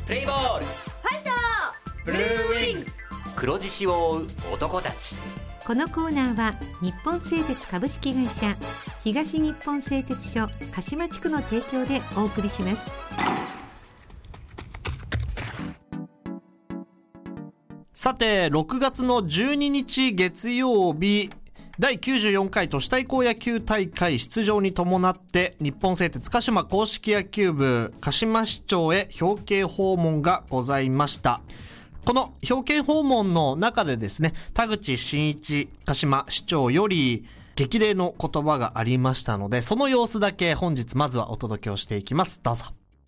プレイボール、 ファイト、 ブルーウィングス、黒獅子を追う男たち。 このコーナーは日本製鉄株式会社、東日本製鉄所鹿島地区の提供でお送りします。 さて、6月の12日月曜日、第94回都市対抗野球大会出場に伴って、日本製鉄鹿島硬式野球部鹿島市長へ表敬訪問がございました。この表敬訪問の中でですね、田口真一鹿島市長より激励の言葉がありましたので、その様子だけ本日まずはお届けをしていきます。どうぞ。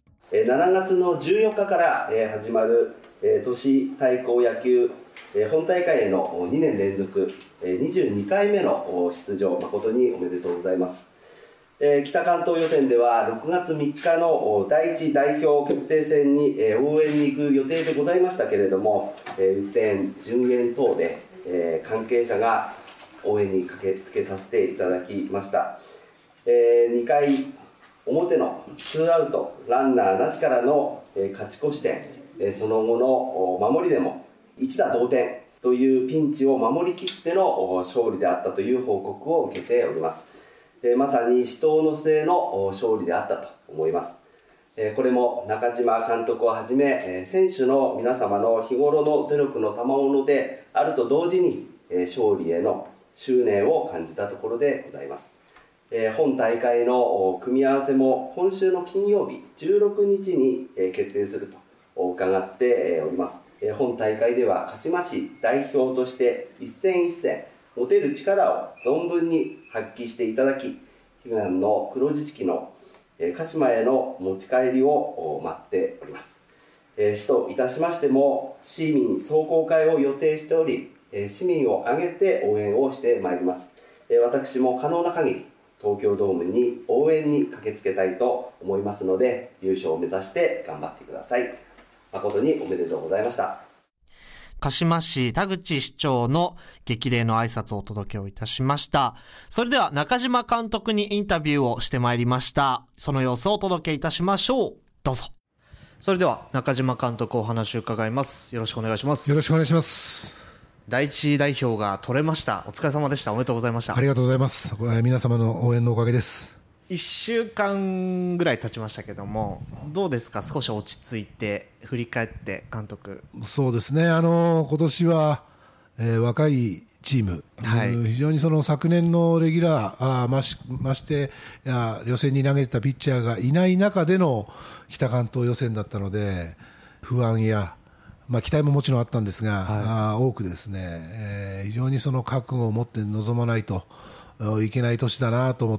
7月の14日から始まる都市対抗野球本大会への2年連続22回目の出場、誠におめでとうございます。北関東予選では6月3日の第1代表決定戦に応援に行く予定でございましたけれども、雨天順延等で関係者が応援に駆けつけさせていただきました。2回表のツーアウトランナーなしからの勝ち越し点、その後の守りでも一打同点というピンチを守りきっての勝利であったという報告を受けております。まさに死闘の末の勝利であったと思います。これも中島監督をはじめ選手の皆様の日頃の努力の賜物であると同時に勝利への執念を感じたところでございます。本大会の組み合わせも今週の金曜日16日に決定すると伺っております。本大会では鹿島市代表として一戦一戦持てる力を存分に発揮していただき、悲願の黒獅子の鹿島への持ち帰りを待っております。市といたしましても市民壮行会を予定しており、市民を挙げて応援をしてまいります。私も可能な限り東京ドームに応援に駆けつけたいと思いますので、優勝を目指して頑張ってください。誠におめでとうございました。 鹿島市田口市長の激励の挨拶をお届けをいたしました。それでは中島監督にインタビューをしてまいりました。その様子をお届けいたしましょう。どうぞ。それでは中島監督お話を伺います。よろしくお願いします。 よろしくお願いします。 第一代表が取れました。お疲れ様でした。おめでとうございました。 ありがとうございます。皆様の応援のおかげです。 1週間ぐらい経ちましたけども、どうですか、少し落ち着いて振り返って監督。 そうですね、今年は、若いチーム、非常にその昨年のレギュラーまして予選に投げたピッチャーがいない中での北関東予選だったので、不安や、期待ももちろんあったんですが、多くですね、非常にその覚悟を持って臨まないといけない年だなと思って、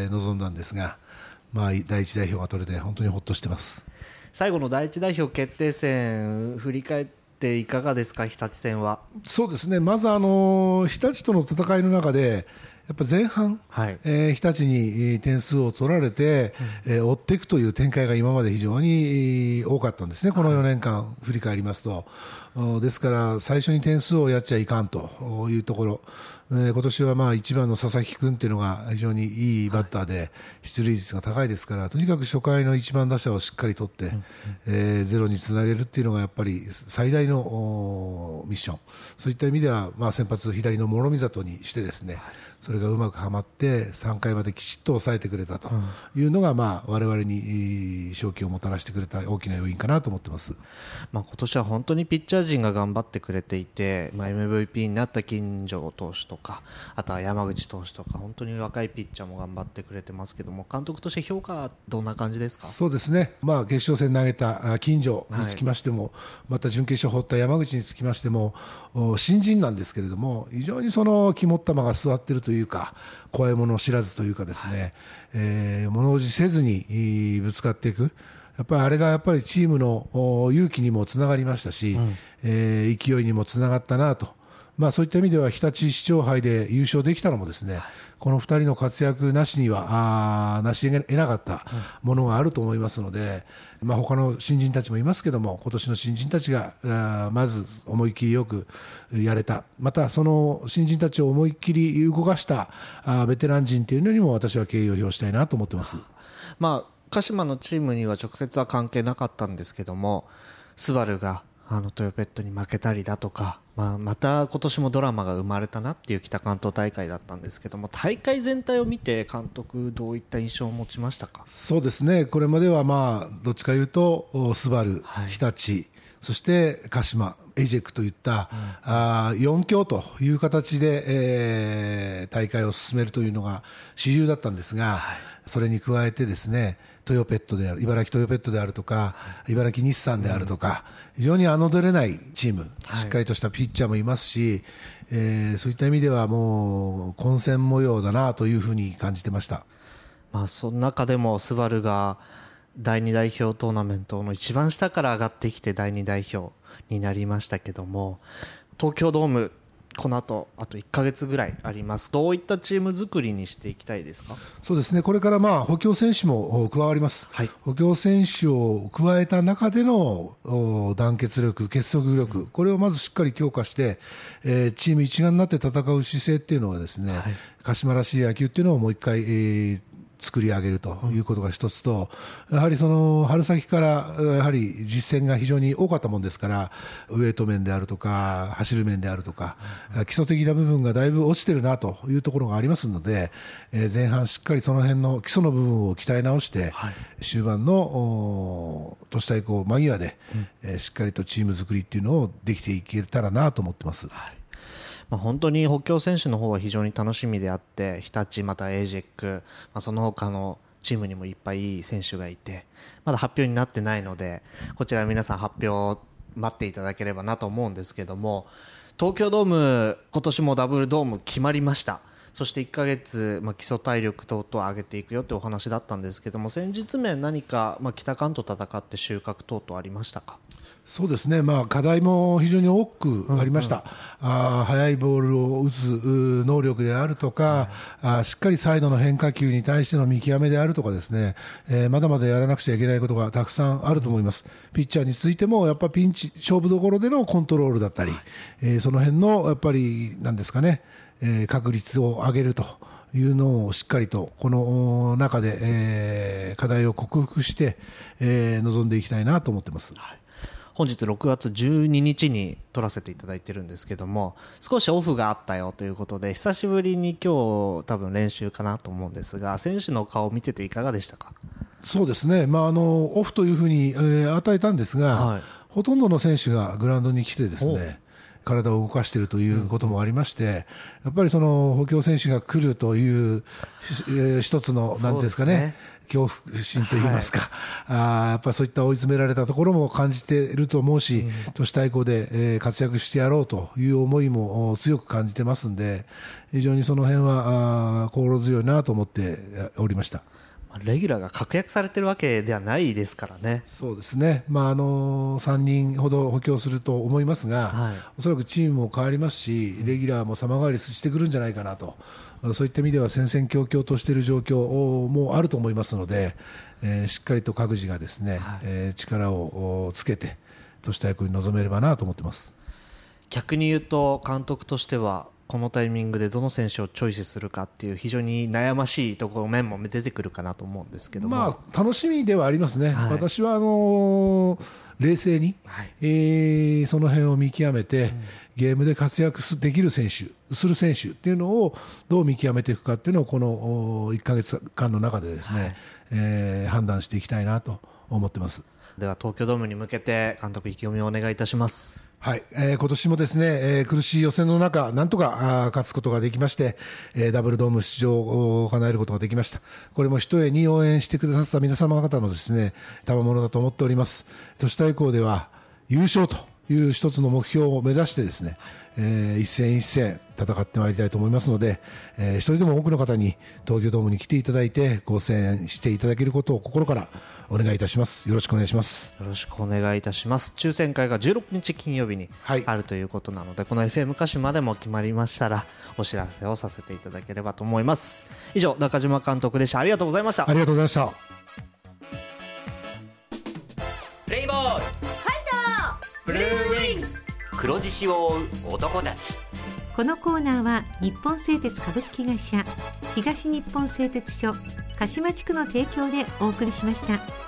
臨んだんですが、第一代表が取れて本当にほっとしてます。 最後の第一代表決定戦振り返っていかがですか、日立戦は。 そうですね、まず日立との戦いの中でやっぱ前半、日立に点数を取られて、追っていくという展開が今まで非常に多かったんですね、この4年間振り返りますと。ですから最初に点数をやっちゃいかんというところ、今年は1番の佐々木君というのが非常にいいバッターで出塁率が高いですから、とにかく初回の1番打者をしっかり取って、ゼロにつなげるっていうのがやっぱり最大のミッション。そういった意味では、先発左の諸見里にしてですね、それがうまくはまって3回まできちっと抑えてくれたというのが、我々に勝機をもたらしてくれた大きな要因かなと思ってます。 今年は本当にピッチャー陣が頑張ってくれていて、MVP になった金城投手とか、あとは山口投手とか、本当に若いピッチャーも頑張ってくれてますけども、監督として評価はどんな感じですか。 そうですね、決勝戦投げた金城につきましても、また準決勝放った山口につきましても、新人なんですけれども、非常にその肝っ玉が座っているというか、怖いもの知らずというかですね、物おじせずにぶつかっていく、やっぱりあれがやっぱりチームの勇気にもつながりましたし、勢いにもつながったなと。そういった意味では日立市長杯で優勝できたのもですね、この2人の活躍なしにはなし得なかったものがあると思いますので、他の新人たちもいますけども、今年の新人たちがまず思い切りよくやれた、またその新人たちを思いっきり動かしたベテラン陣というのにも私は敬意を表したいなと思ってます。 鹿島のチームには直接は関係なかったんですけども、スバルがトヨペットに負けたりだとか、また今年もドラマが生まれたなっていう北関東大会だったんですけども、大会全体を見て監督どういった印象を持ちましたか？ そうですね、これまではどっちかいうとスバル、日立、そして鹿島、エイジェックといった、4強という形で、大会を進めるというのが主流だったんですが、それに加えてですね、トヨペットである、茨城トヨペットであるとか、茨城日産であるとか、非常に侮れないチーム、しっかりとしたピッチャーもいますし、そういった意味ではもう混戦模様だなというふうに感じてました。 その中でもスバルが第2代表トーナメントの一番下から上がってきて第2代表になりましたけども、東京ドームこの後あと1ヶ月ぐらいあります。どういったチーム作りにしていきたいですか？ そうですね、これから補強選手も加わります、補強選手を加えた中での団結力、結束力、これをまずしっかり強化して、チーム一丸になって戦う姿勢っていうのはですね、鹿島らしい野球っていうのをもう一回、作り上げるということが一つと、やはりその春先からやはり実践が非常に多かったもんですから、ウエイト面であるとか走る面であるとか、基礎的な部分がだいぶ落ちてるなというところがありますので、前半しっかりその辺の基礎の部分を鍛え直して、終盤の都市対抗間際で、しっかりとチーム作りっていうのをできていけたらなと思ってます。 本当に補強選手の方は非常に楽しみであって、日立、またエイジェック、その他のチームにもいっぱいいい選手がいて、まだ発表になってないので、こちら皆さん発表を待っていただければなと思うんですけども、東京ドーム今年もダブルドーム決まりました。そして1ヶ月、基礎体力等々上げていくよというお話だったんですけども、戦術面何か、北関東戦って収穫等々ありましたか？ そうですね、課題も非常に多くありました、速いボールを打つ能力であるとか、しっかりサイドの変化球に対しての見極めであるとかですね、まだまだやらなくちゃいけないことがたくさんあると思います。ピッチャーについてもやっぱピンチ勝負どころでのコントロールだったり、その辺のやっぱりなんですかね、確率を上げるというのをしっかりとこの中で、課題を克服して、臨んでいきたいなと思ってます。 本日6月12日に撮らせていただいてるんですけども、少しオフがあったよということで、久しぶりに今日多分練習かなと思うんですが、選手の顔を見てていかがでしたか？ そうですね、オフというふうに、与えたんですが、ほとんどの選手がグラウンドに来てですね、体を動かしているということもありまして、やっぱりその補強選手が来るという、一つのなんですかね、恐怖心といいますか、やっぱりそういった追い詰められたところも感じていると思うし、都市対抗で活躍してやろうという思いも強く感じてますんで、非常にその辺は心強いなと思っておりました。 レギュラーが確約されてるわけではないですからね。 そうですね、3人ほど補強すると思いますが、おそらくチームも変わりますし、レギュラーも様変わりしてくるんじゃないかなと、そういった意味では戦々恐々としている状況もあると思いますので、しっかりと各自がですね、力をつけて都市対抗に臨めればなと思ってます。 逆に言うと監督としてはこのタイミングでどの選手をチョイスするかっていう非常に悩ましいところ面も出てくるかなと思うんですけども、 楽しみではありますね、私は冷静に、その辺を見極めて、ゲームで活躍できる選手、する選手っていうのをどう見極めていくかっていうのをこの1ヶ月間の中でですね、判断していきたいなと思ってます。 では東京ドームに向けて監督意気込みをお願いいたします。 今年もですね、苦しい予選の中なんとか勝つことができまして、ダブルドーム出場を叶えることができました。これも一重に応援してくださった皆様方のですね賜物だと思っております。都市対抗では優勝という一つの目標を目指してですね、一戦一戦戦ってまいりたいと思いますので、一人でも多くの方に東京ドームに来ていただいてご声援していただけることを心からお願いいたします。よろしくお願いします。 よろしくお願いいたします。抽選会が16日金曜日にあるということなので、この FM 鹿島でも決まりましたらお知らせをさせていただければと思います。以上、中島監督でした。ありがとうございました。 ありがとうございました。 プレイボール、ファイト、ブルーウィングス、黒獅子を追う男たち。 このコーナーは日本製鉄株式会社、東日本製鉄所、 鹿島地区の提供でお送りしました。